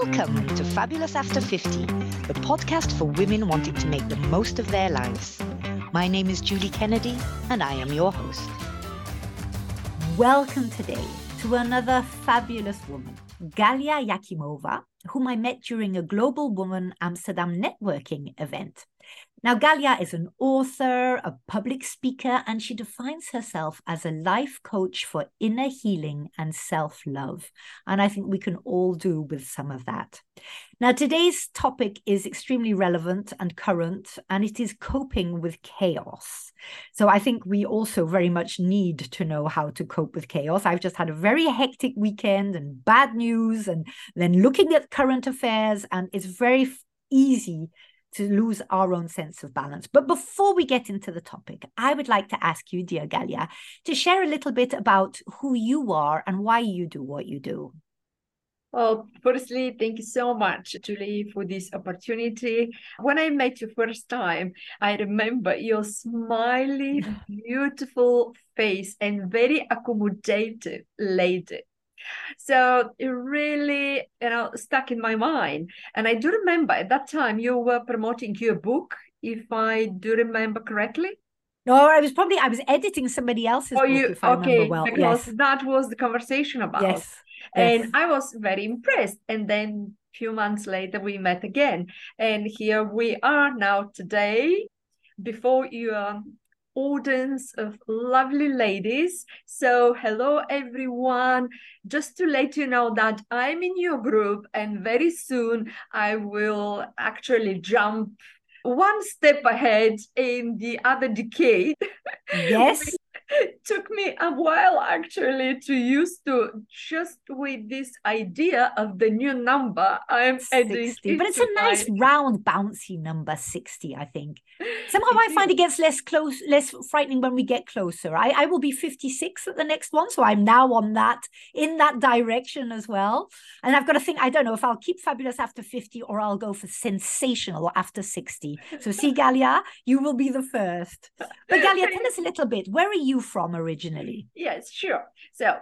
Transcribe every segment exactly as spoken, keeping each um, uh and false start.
Welcome to Fabulous After fifty, the podcast for women wanting to make the most of their lives. My name is Julie Kennedy, and I am your host. Welcome today to another fabulous woman, Galia Yakimova, whom I met during a Global Woman Amsterdam networking event. Now, Galia is an author, a public speaker, and she defines herself as a life coach for inner healing and self-love. And I think we can all do with some of that. Now, today's topic is extremely relevant and current, and it is coping with chaos. So I think we also very much need to know how to cope with chaos. I've just had a very hectic weekend and bad news, and then looking at current affairs, and it's very easy to lose our own sense of balance. But before we get into the topic, I would like to ask you, dear Galia, to share a little bit about who you are and why you do what you do. Well, firstly, thank you so much, Julie, for this opportunity. When I met you first time, I remember your smiley, beautiful face and very accommodative lady. So it really, you know, stuck in my mind. And I do remember at that time you were promoting your book, if I do remember correctly. No, I was probably, I was editing somebody else's oh, book, you, if I okay, remember well. Because yes. that was the conversation about. Yes. And yes. I was very impressed. And then a few months later, we met again. And here we are now today before your audience of lovely ladies. So hello everyone, just to let you know that I'm in your group, and very soon I will actually jump one step ahead in the other decade. Yes. It took me a while actually to used to just with this idea of the new number I'm adding sixty, but it's a nice my... round bouncy number, sixty. I think somehow I find it gets less close less frightening when we get closer. I, I will be fifty-six at the next one, so I'm now on that in that direction as well. And I've got to think, I don't know if I'll keep fabulous after fifty or I'll go for sensational after sixty. So see, Galia, you will be the first. But Galia, tell us a little bit, where are you from originally? Yes, sure. So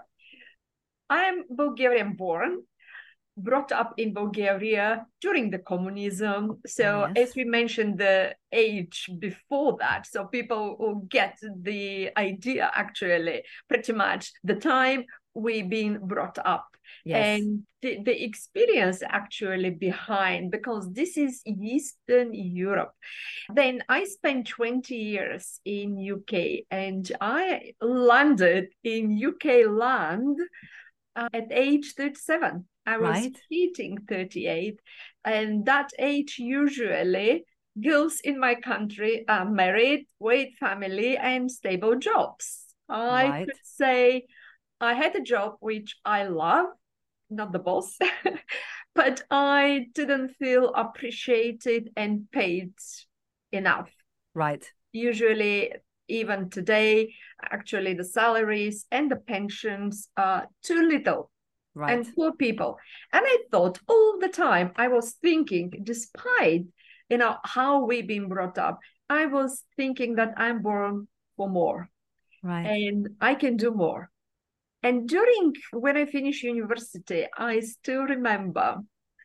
I'm Bulgarian born, brought up in Bulgaria during the communism. So yes. as we mentioned the age before that, so people will get the idea actually pretty much the time we've been brought up. Yes. And the, the experience actually behind, because this is Eastern Europe. Then I spent twenty years in U K, and I landed in U K land uh, at age thirty-seven. I was right. hitting thirty-eight, and that age usually girls in my country are married with family and stable jobs. I right. could say I had a job which I love, not the boss, but I didn't feel appreciated and paid enough. Right. Usually, even today, actually the salaries and the pensions are too little. Right. And poor people. And I thought all the time, I was thinking, despite, you know, how we've been brought up, I was thinking that I'm born for more. Right. And I can do more. And during, when I finished university, I still remember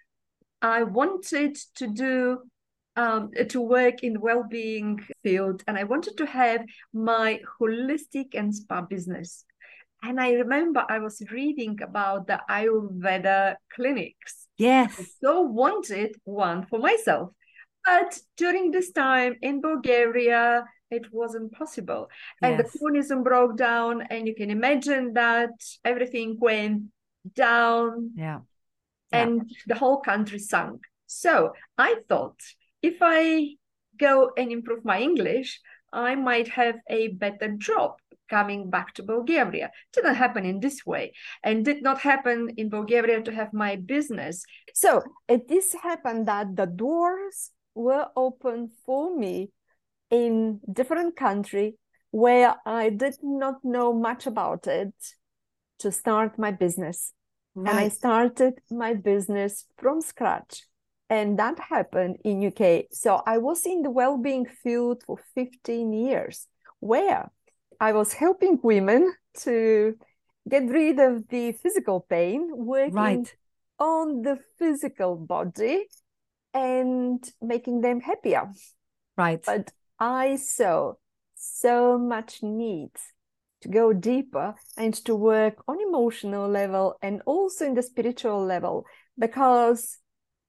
I wanted to do, um, to work in the well-being field, and I wanted to have my holistic and spa business. And I remember I was reading about the Ayurveda clinics. Yes. I so wanted one for myself. But during this time in Bulgaria, it wasn't possible. And yes. the communism broke down, and you can imagine that everything went down. Yeah. And yeah. the whole country sunk. So I thought, if I go and improve my English, I might have a better job coming back to Bulgaria. Didn't happen in this way, and did not happen in Bulgaria to have my business. So it this happened that the doors were open for me in different country where I did not know much about it to start my business. Right. And I started my business from scratch. And that happened in U K. So I was in the well-being field for fifteen years, where I was helping women to get rid of the physical pain, working right. on the physical body and making them happier. Right. But I saw so much need to go deeper and to work on emotional level and also in the spiritual level, because,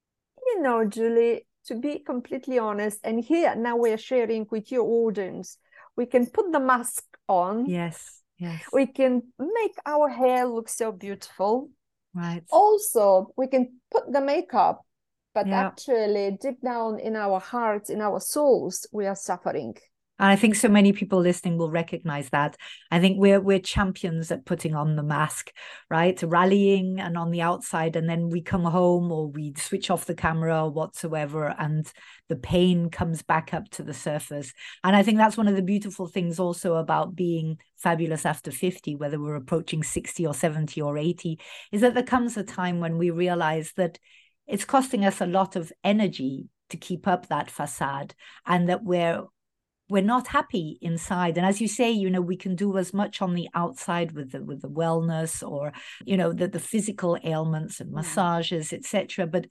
you know, Julie, to be completely honest, and here now we're sharing with your audience, we can put the mask on. Yes, yes. We can make our hair look so beautiful. Right. Also, we can put the makeup, but Yeah. actually deep down in our hearts, in our souls, we are suffering. And I think so many people listening will recognize that. I think we're we're champions at putting on the mask, right? Rallying and on the outside, and then we come home or we switch off the camera or whatsoever, and the pain comes back up to the surface. And I think that's one of the beautiful things also about being fabulous after fifty, whether we're approaching sixty or seventy or eighty, is that there comes a time when we realize that it's costing us a lot of energy to keep up that facade, and that we're we're not happy inside. And as you say, you know, we can do as much on the outside with the with the wellness or, you know, the, the physical ailments and massages, et cetera. But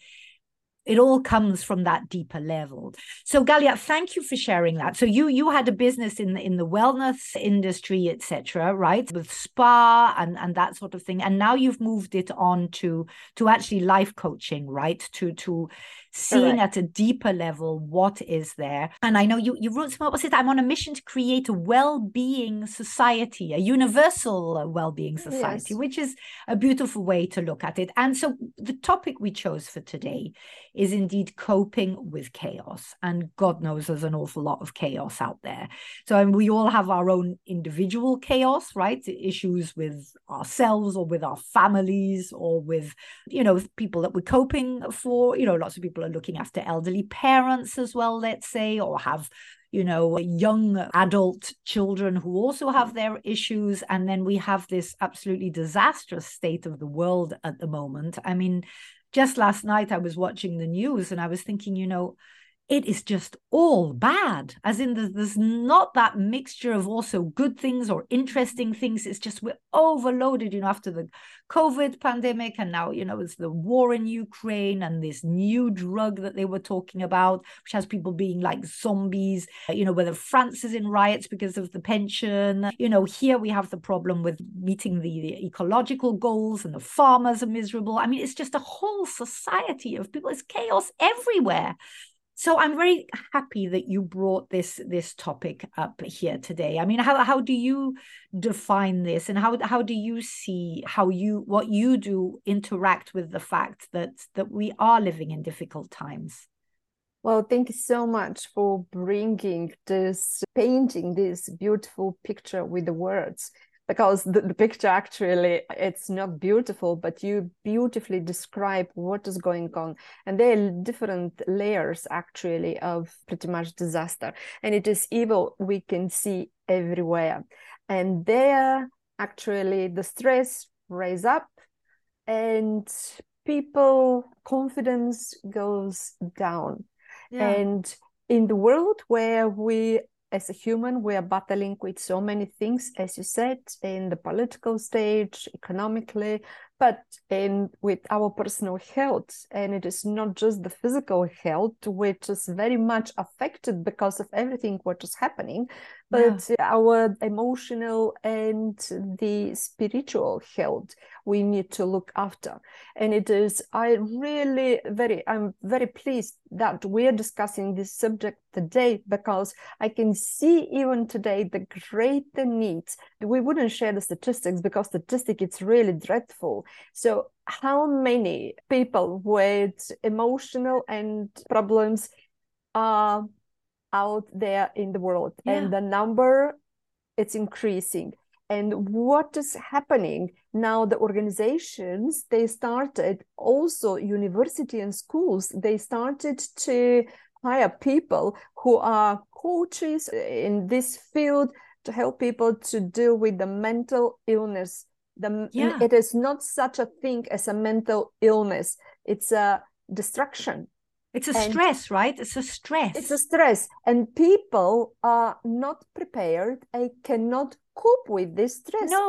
it all comes from that deeper level. So Galia, thank you for sharing that. So you you had a business in the, in the wellness industry, et cetera, right? With spa and, and that sort of thing. And now you've moved it on to, to actually life coaching, right? To, to seeing Correct. at a deeper level what is there. And I know you, you wrote, what was it? I'm on a mission to create a well-being society, a universal well-being society, Yes. which is a beautiful way to look at it. And so the topic we chose for today is indeed coping with chaos. And God knows there's an awful lot of chaos out there. So and we all have our own individual chaos, right? Issues with ourselves or with our families or with, you know, people that we're coping for. You know, lots of people are looking after elderly parents as well, let's say, or have, you know, young adult children who also have their issues. And then we have this absolutely disastrous state of the world at the moment. I mean, just last night I was watching the news and I was thinking, you know, it is just all bad, as in there's, there's not that mixture of also good things or interesting things. It's just we're overloaded, you know, after the COVID pandemic, and now, you know, it's the war in Ukraine and this new drug that they were talking about, which has people being like zombies, you know, whether France is in riots because of the pension. You know, here we have the problem with meeting the, the ecological goals, and the farmers are miserable. I mean, it's just a whole society of people. It's chaos everywhere. So I'm very happy that you brought this this topic up here today. I mean, how how do you define this, and how how do you see how you what you do interact with the fact that that we are living in difficult times? Well, thank you so much for bringing this, painting this beautiful picture with the words. Because the, the picture actually, it's not beautiful, but you beautifully describe what is going on. And there are different layers actually of pretty much disaster. And it is evil we can see everywhere. And there actually the stress rise up and people confidence goes down. Yeah. And in the world where we as a human, we are battling with so many things, as you said, in the political stage, economically, but in with our personal health. And it is not just the physical health, which is very much affected because of everything what is happening, but yeah. our emotional and the spiritual health we need to look after. And it is, I really very, I'm very pleased that we are discussing this subject today, because I can see even today the greater needs. We wouldn't share the statistics because statistic it's really dreadful. So how many people with emotional and problems are out there in the world? Yeah. And the number, it's increasing. And what is happening now, the organizations, they started also university and schools, they started to hire people who are coaches in this field to help people to deal with the mental illness. The, yeah. It is not such a thing as a mental illness. It's a distraction. It's a and stress, right? It's a stress. It's a stress. And people are not prepared. They cannot cope with this stress. No. And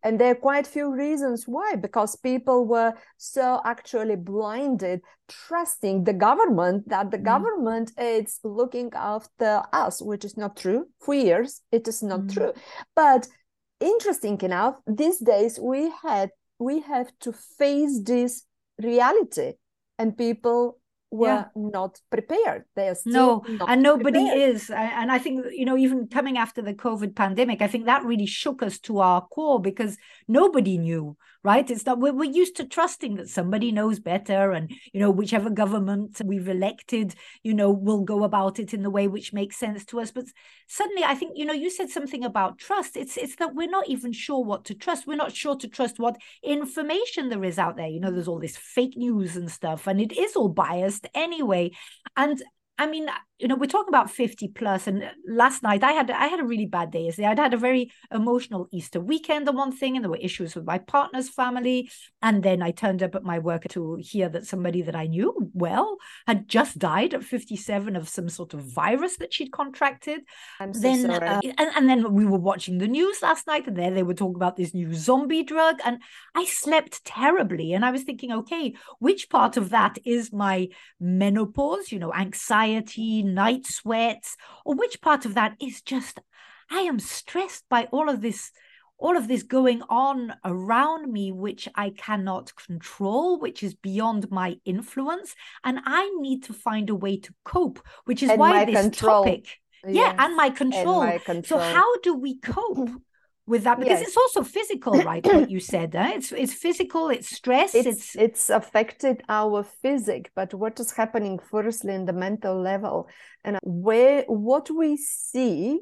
And there are quite few reasons why, because people were so actually blinded, trusting the government that the mm. government is looking after us, which is not true. For years, it is not mm. true. But interesting enough, these days we had we have to face this reality, and people were yeah. not prepared. They are still no, not and nobody prepared. is. And I think, you know, even coming after the COVID pandemic, I think that really shook us to our core, because nobody knew, right? It's that we're, we're used to trusting that somebody knows better, and, you know, whichever government we've elected, you know, will go about it in the way which makes sense to us. But suddenly, I think, you know, you said something about trust. It's it's that we're not even sure what to trust. We're not sure to trust what information there is out there. You know, there's all this fake news and stuff, and it is all biased anyway. And I mean, you know, we're talking about fifty plus, and last night I had I had a really bad day yesterday. I'd had a very emotional Easter weekend on one thing, and there were issues with my partner's family. And then I turned up at my work to hear that somebody that I knew well had just died at fifty-seven of some sort of virus that she'd contracted. I'm so then, sorry. Uh, and, and then we were watching the news last night, and there they were talking about this new zombie drug, and I slept terribly. And I was thinking, okay, which part of that is my menopause, you know, anxiety, night sweats, or which part of that is just, I am stressed by all of this, all of this going on around me, which I cannot control, which is beyond my influence. And I need to find a way to cope, which is and why this control. topic, yes. yeah, and my control. And my control. So how do we cope with that? Because yes. it's also physical, right? What you said, eh? it's it's physical, it's stress, it's, it's it's affected our physic, but what is happening firstly in the mental level, and where what we see,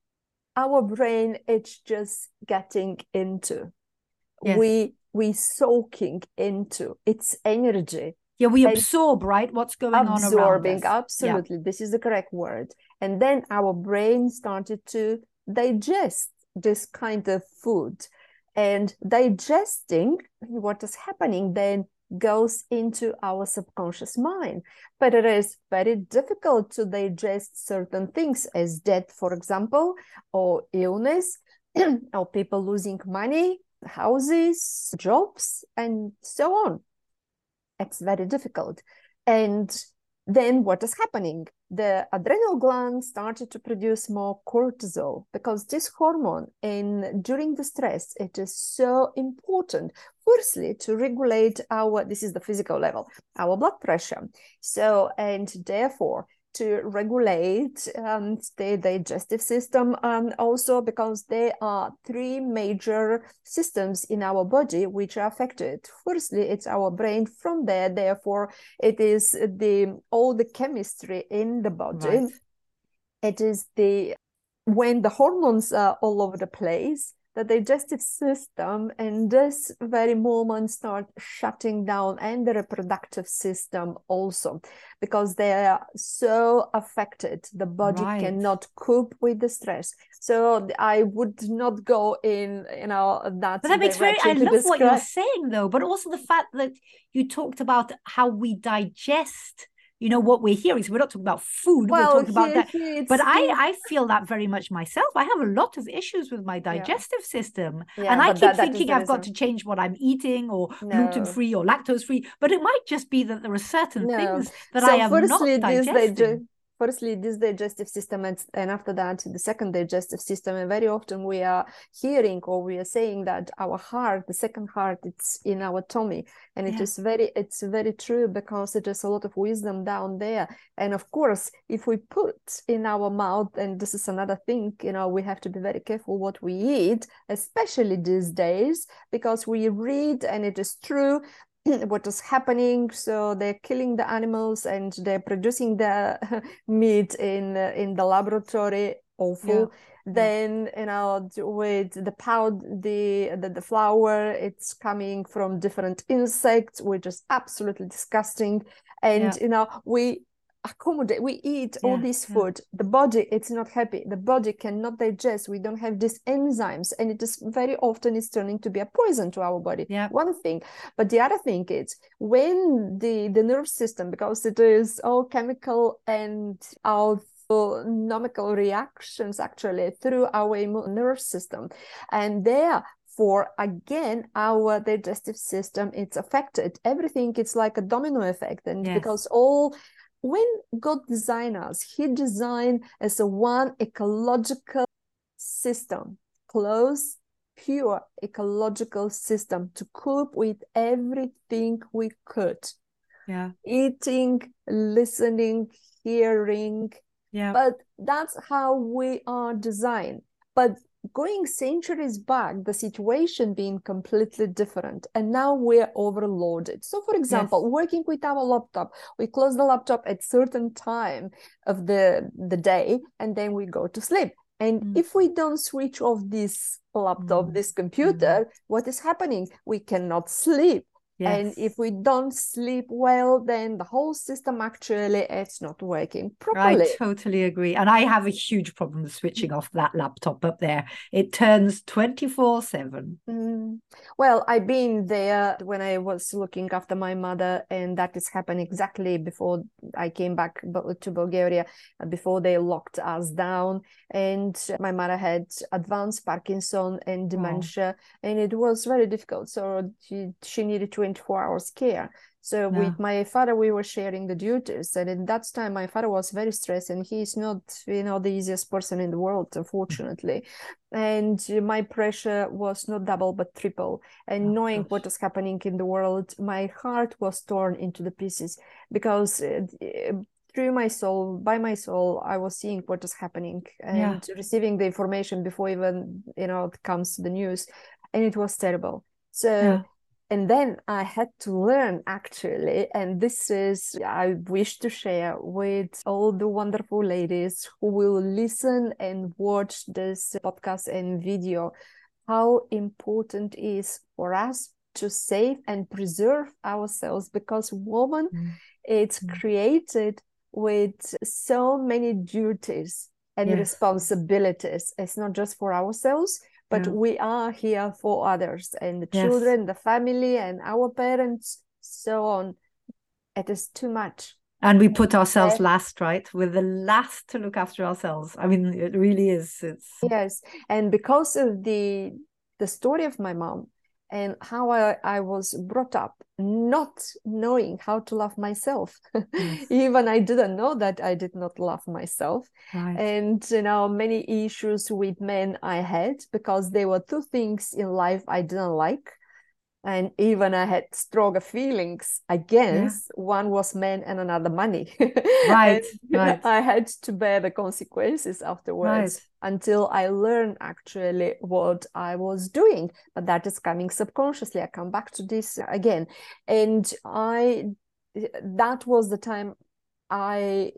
our brain, it's just getting into, yes. we we soaking into its energy. Yeah, we absorb, right? What's going on around us. Absorbing, absolutely. Yeah. This is the correct word. And then our brain started to digest this kind of food. And digesting what is happening then goes into our subconscious mind. But it is very difficult to digest certain things as death, for example, or illness, or people losing money, houses, jobs, and so on. It's very difficult. And then what is happening? The adrenal gland started to produce more cortisol, because this hormone in during the stress, it is so important. Firstly, to regulate our, this is the physical level, our blood pressure. So, and therefore, to regulate um, the digestive system, um, also because there are three major systems in our body which are affected. Firstly, it's our brain. From there, therefore, it is the all the chemistry in the body. Right. It is the when the hormones are all over the place, the digestive system in this very moment start shutting down, and the reproductive system also, because they are so affected. The body right. cannot cope with the stress. So I would not go in, you know, that. But that makes very. I love describe. what you're saying, though. But also the fact that you talked about how we digest, you know, what we're hearing. So we're not talking about food, well, we're talking about that. But I, I feel that very much myself. I have a lot of issues with my digestive yeah. system. Yeah, and I keep that, that thinking I've got to change what I'm eating, or no. gluten-free or lactose-free. But it might just be that there are certain no. things that so I am not digesting. Firstly, this digestive system, and, and after that, the second digestive system. And very often we are hearing, or we are saying that our heart, the second heart, it's in our tummy. And it yeah. is very, it's very true, because it is a lot of wisdom down there. And of course, if we put in our mouth, and this is another thing, you know, we have to be very careful what we eat, especially these days, because we read, and it is true, what is happening. So they're killing the animals, and they're producing the meat in uh, in the laboratory. Awful. Yeah. Then yeah. you know, with the powder, the, the the flour, it's coming from different insects, which is absolutely disgusting. And yeah. you know, we accommodate, we eat yeah, all this food. Yeah. The body, it's not happy. The body cannot digest. We don't have these enzymes, and it is very often it's turning to be a poison to our body. Yeah. One thing, but the other thing is when the the nerve system, because it is all chemical and autonomical reactions actually through our immune nerve system, and there therefore, again, our digestive system, it's affected. Everything, it's like a domino effect. And Yes. because all, when God designed us, he designed as a one ecological system, close, pure ecological system to cope with everything we could. Yeah. Eating, listening, hearing. Yeah. But that's how we are designed. But going centuries back, the situation being completely different, and now we're overloaded. So, for example, Yes. working with our laptop, we close the laptop at certain time of the, the day, and then we go to sleep. And Mm. if we don't switch off this laptop, Mm. this computer, what is happening? We cannot sleep. Yes. And if we don't sleep well, then the whole system actually, it's not working I properly. totally agree. And I have a huge problem with switching off that laptop up there. It turns twenty-four seven. Mm. Well, I've been there when I was looking after my mother, and that is happening exactly before I came back bu- to Bulgaria, uh, before they locked us down. And my mother had advanced Parkinson and dementia, and it was very difficult. So she, she needed twenty-four hours care. So Yeah. with my father, we were sharing the duties. And in that time, my father was very stressed, and he's not, you know, the easiest person in the world, unfortunately. And my pressure was not double, but triple. And Oh, knowing gosh. what was happening in the world, my heart was torn into the pieces, because uh, through my soul, by my soul, I was seeing what was happening and receiving the information before even, you know, it comes to the news. And it was terrible. So, Yeah. and then I had to learn, actually, and this is, I wish to share with all the wonderful ladies who will listen and watch this podcast and video, how important it is for us to save and preserve ourselves, because woman, Mm. it's Mm. created with so many duties and Yes. responsibilities. It's not just for ourselves, but Yeah. we are here for others, and the Yes. children, the family, and our parents, so on. It is too much. And we put ourselves Uh, last, right? We're the last to look after ourselves. I mean, it really is. It's Yes, and because of the the story of my mom and how I, I was brought up, not knowing how to love myself. Yes. Even I didn't know that I did not love myself. right. And, you know, many issues with men I had, because there were two things in life I didn't like. And even I had stronger feelings against. One was men and another money. Right, And right. I had to bear the consequences afterwards, Right. until I learned actually what I was doing. But that is coming subconsciously. I come back to this again. And I, that was the time I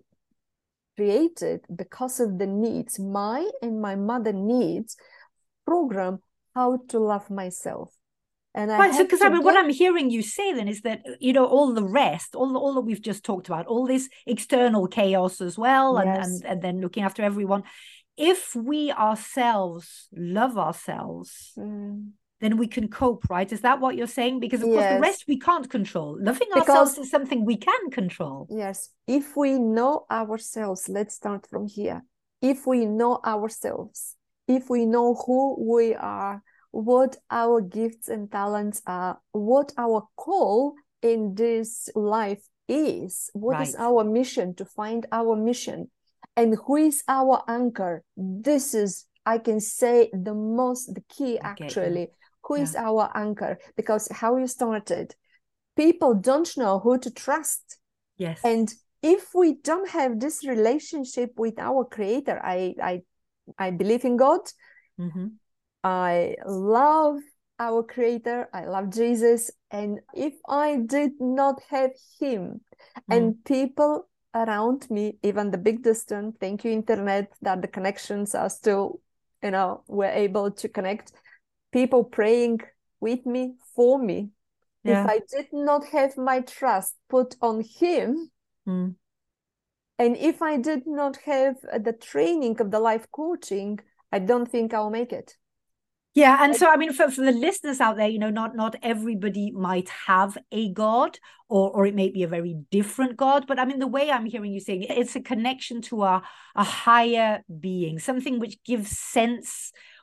created, because of the needs, my and my mother needs, program how to love myself. And I Right, so had because to I mean, what get- I'm hearing you say then is that, you know, all the rest, all, all that we've just talked about, all this external chaos as well, and, Yes. and, and then looking after everyone, if we ourselves love ourselves, Mm. then we can cope, right? Is that what you're saying? Because, of course, the Yes. rest we can't control. Loving Because- ourselves is something we can control. Yes, if we know ourselves, let's start from here. If we know ourselves, if we know who we are, what our gifts and talents are, what our call in this life is, what is Right. our mission, to find our mission, and who is our anchor. This is, I can say, the most, the key I get you. actually. Who is Yeah. our anchor? Because how you started, people don't know who to trust. Yes. And if we don't have this relationship with our creator, I I I believe in God. Mm-hmm. I love our creator. I love Jesus. And if I did not have him and people around me, even the big distance, thank you, internet, that the connections are still, you know, we're able to connect. People praying with me, for me. Yeah. If I did not have my trust put on him, Mm. and if I did not have the training of the life coaching, I don't think I'll make it. Yeah, and so I mean, for, for the listeners out there, you know, not not everybody might have a God, or or it may be a very different God. But I mean, the way I'm hearing you saying it, it's a connection to a a higher being, something which gives sense,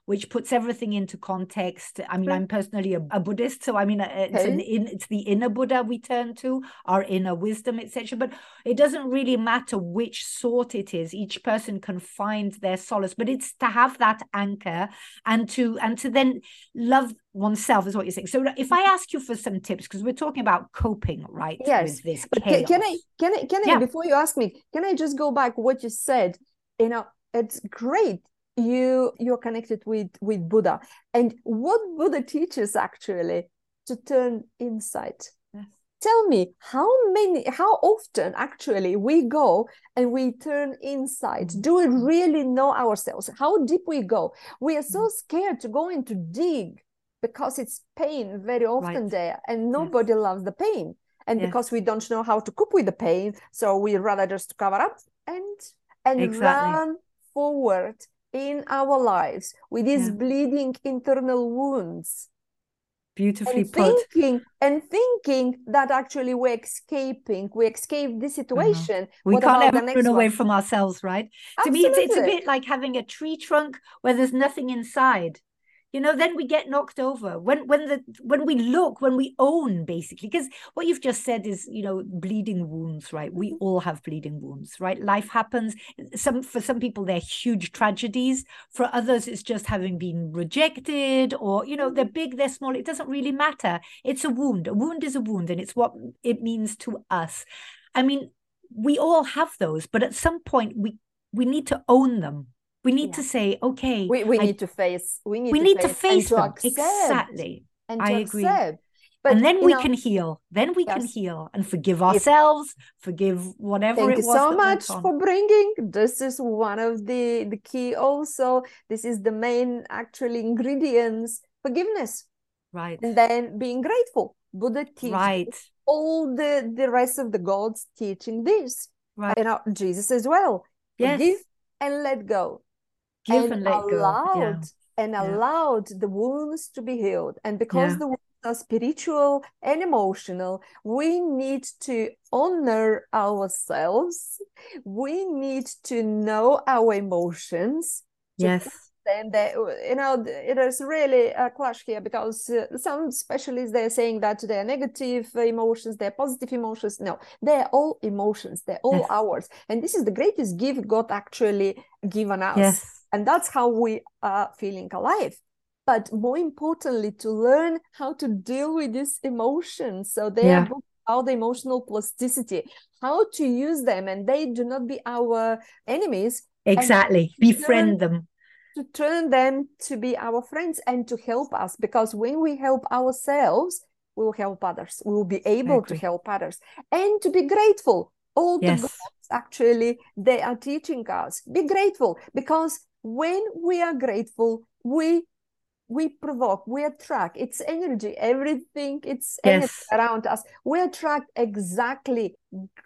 which puts everything into context. I mean, I'm personally a, a Buddhist, so I mean, it's Okay. an in, it's the inner Buddha we turn to, our inner wisdom, et cetera. But it doesn't really matter which sort it is. Each person can find their solace, but it's to have that anchor and to and to then love oneself is what you're saying. So if I ask you for some tips, because we're talking about coping, right? Yes, with this but chaos. can I, can I, can I, Yeah. before you ask me, can I just go back what you said? You know, it's great. You, you're connected with, with Buddha, and what Buddha teaches actually to turn inside. Yes. Tell me how many, how often actually we go and we turn inside. Mm-hmm. Do we really know ourselves? How deep we go? We are so scared to go into dig because it's pain very often Right. there, and nobody yes. loves the pain. And yes. because we don't know how to cope with the pain, so we rather just cover up and and exactly. run forward in our lives with these Yeah. bleeding internal wounds. Beautifully and put. Thinking, and thinking that actually we're escaping, we escape this situation. Uh-huh. We what can't about ever the next run away one? from ourselves, right? Absolutely. To me, it's, it's a bit like having a tree trunk where there's nothing inside. You know, then we get knocked over. When when the when we look, when we own, basically, because what you've just said is, you know, bleeding wounds, right? We Mm-hmm. all have bleeding wounds, right? Life happens. Some for some people they're huge tragedies. For others, it's just having been rejected, or you know, Mm-hmm. they're big, they're small. It doesn't really matter. It's a wound. A wound is a wound, and it's what it means to us. I mean, we all have those, but at some point we we need to own them. We need yeah. to say, okay, we, we I, need to face, we need, we to, need face to face and to them. accept. Exactly. And I to agree. accept. But, and then we know, can heal. Then we yes. can heal and forgive ourselves, if, forgive whatever thank it you was. so that much went on. for bringing. This is one of the, the key also. This is the main actually ingredients, forgiveness. Right. And then being grateful. Buddha teaches right. all the, the rest of the gods teaching this. Right. You know, Jesus as well. Yes. Forgive and let go. Give and, and let allowed, go. Yeah. And yeah. allowed the wounds to be healed. And because yeah. the wounds are spiritual and emotional, we need to honor ourselves. We need to know our emotions. Yes. And that, you know, it is really a clash here, because uh, some specialists, they're saying that they're negative emotions, they're positive emotions. No, they're all emotions, they're all yes. ours. And this is the greatest gift God actually given us. Yes. And that's how we are feeling alive. But more importantly, to learn how to deal with these emotions. So they yeah. are about the emotional plasticity, how to use them, and they do not be our enemies. Exactly. Befriend them. To turn them to be our friends and to help us, because when we help ourselves, we will help others. We will be able to help others, and to be grateful. All yes. the gods actually, they are teaching us, be grateful, because when we are grateful, we we provoke, we attract, it's energy, everything, it's yes. energy around us. We attract exactly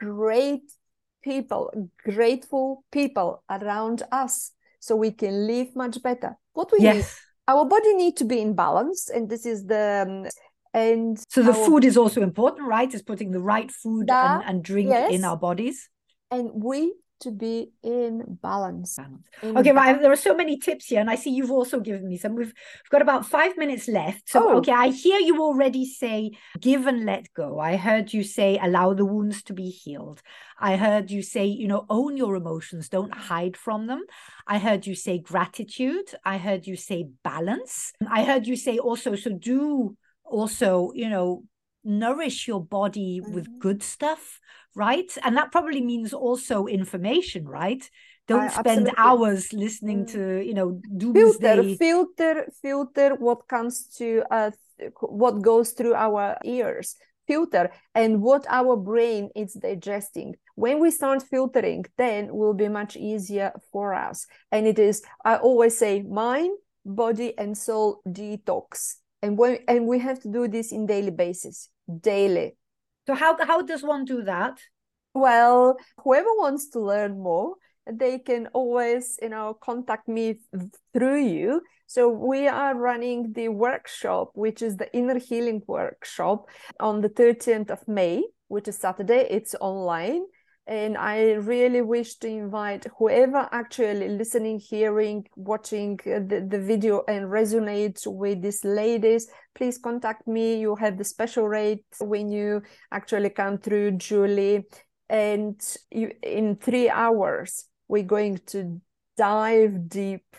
great people, grateful people around us. So we can live much better. What we yes. need, our body need to be in balance, and this is the um, and so the our, food is also important, right? Is putting the right food that, and, and drink yes. in our bodies, and we to be in balance. balance. In okay, balance. right. There are so many tips here, and I see you've also given me some. We've, we've got about five minutes left. So, oh. okay, I hear you already say give and let go. I heard you say allow the wounds to be healed. I heard you say, you know, own your emotions, don't hide from them. I heard you say gratitude. I heard you say balance. I heard you say also, so do also, you know, nourish your body with mm-hmm. good stuff, right? And that probably means also information, right? Don't uh, spend absolutely. hours listening mm. to, you know, filter doomsday. filter filter what comes to uh what goes through our ears, filter, and what our brain is digesting. When we start filtering, then it will be much easier for us. And it is, I always say, mind, body and soul detox. And when and we have to do this in daily basis, daily. So how how does one do that? Well, whoever wants to learn more, they can always, you know, contact me through you. So we are running the workshop, which is the Inner Healing Workshop, on the thirteenth of May, which is Saturday. It's online. And I really wish to invite whoever actually listening, hearing, watching the, the video and resonates with these ladies, please contact me. You have the special rate when you actually come through, Julie. And you, in three hours, we're going to dive deep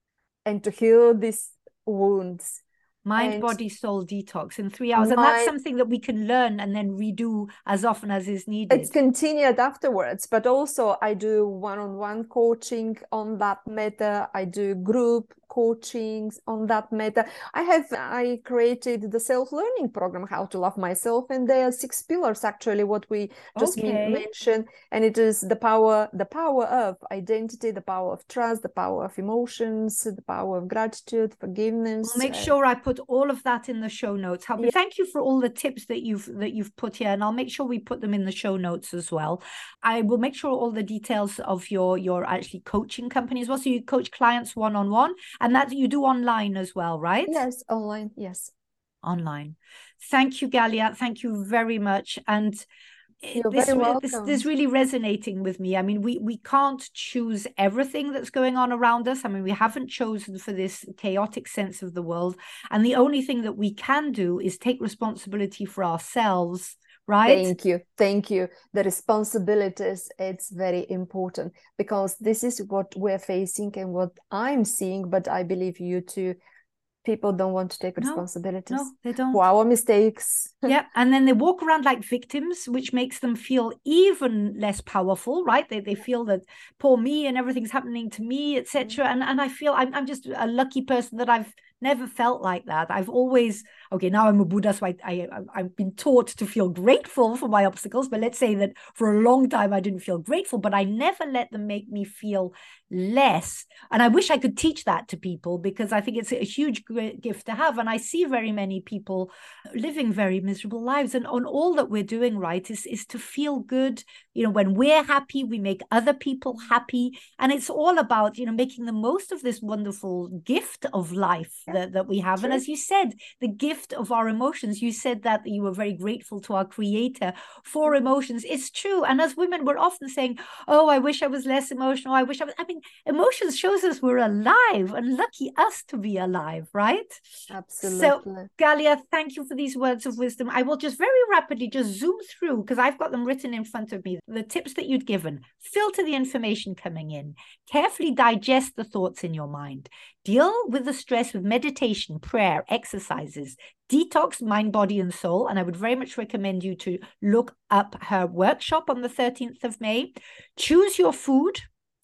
and to heal these wounds. Mind, and body, soul detox in three hours. And my, that's something that we can learn and then redo as often as is needed. It's continued afterwards, but also I do one-on-one coaching on that matter. I do group coachings on that matter. I have, I created the self-learning program, How to Love Myself. And there are six pillars, actually, what we just okay. mentioned. And it is the power, the power of identity, the power of trust, the power of emotions, the power of gratitude, forgiveness. I'll make sure I put all of that in the show notes. Help me. Yeah. Thank you for all the tips that you've that you've put here, and I'll make sure we put them in the show notes as well. I will make sure all the details of your your actually coaching company as well. So you coach clients one-on-one, and that you do online as well, right? Yes, online. Yes, online. Thank you, Galia. Thank you very much. And You're this, very welcome. this, this is really resonating with me. I mean, we we can't choose everything that's going on around us. I mean, we haven't chosen for this chaotic sense of the world. And the only thing that we can do is take responsibility for ourselves, right? Thank you. Thank you. The responsibilities, it's very important, because this is what we're facing and what I'm seeing, but I believe you too. People don't want to take responsibilities no, no, they don't. for our mistakes. Yeah, and then they walk around like victims, which makes them feel even less powerful, right? They they feel that poor me and everything's happening to me, et cetera. And and I feel I'm I'm just a lucky person that I've never felt like that. I've always, okay, now I'm a Buddha, so I, I, I've been taught to feel grateful for my obstacles, but let's say that for a long time I didn't feel grateful, but I never let them make me feel less. And I wish I could teach that to people, because I think it's a huge gift to have. And I see very many people living very miserable lives, and on all that we're doing, right, is, is to feel good. You know, when we're happy, we make other people happy. And it's all about, you know, making the most of this wonderful gift of life that, that we have. True. And as you said, the gift of our emotions, you said that you were very grateful to our creator for emotions. It's true. And as women, we're often saying, oh, I wish I was less emotional. I wish I was, I mean, emotions shows us we're alive, and lucky us to be alive, right? Absolutely. So Galia, thank you for these words of wisdom. I will just very rapidly just zoom through, because I've got them written in front of me. The tips that you'd given: filter the information coming in, carefully digest the thoughts in your mind, deal with the stress with meditation, prayer, exercises, detox mind, body, and soul. And I would very much recommend you to look up her workshop on the thirteenth of May. Choose your food.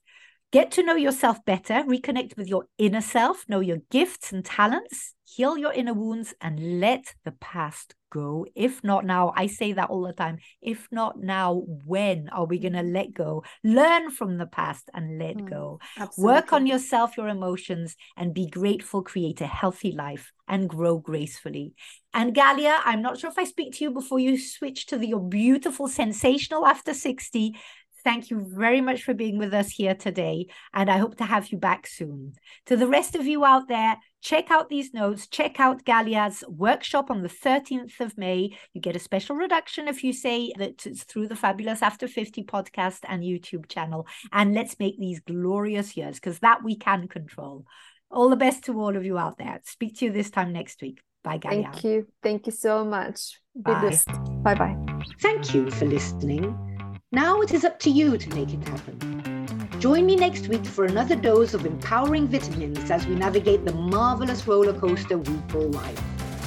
Get to know yourself better, reconnect with your inner self, know your gifts and talents, heal your inner wounds, and let the past go. If not now, I say that all the time, if not now, when are we going to let go? Learn from the past and let Mm, go. absolutely. Work on yourself, your emotions, and be grateful, create a healthy life, and grow gracefully. And Galia, I'm not sure if I speak to you before you switch to the, your beautiful, sensational After sixty. Thank you very much for being with us here today, and I hope to have you back soon. To the rest of you out there, check out these notes. Check out Galia's workshop on the thirteenth of May. You get a special reduction if you say that it's through the Fabulous After fifty podcast and YouTube channel. And let's make these glorious years, because that we can control. All the best to all of you out there. Speak to you this time next week. Bye, Galia. Thank you. Thank you so much. Be Bye. blessed. Bye-bye. Thank you for listening. Now it is up to you to make it happen. Join me next week for another dose of empowering vitamins as we navigate the marvelous roller coaster we call life.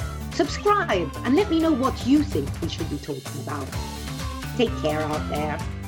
Subscribe and let me know what you think we should be talking about. Take care out there.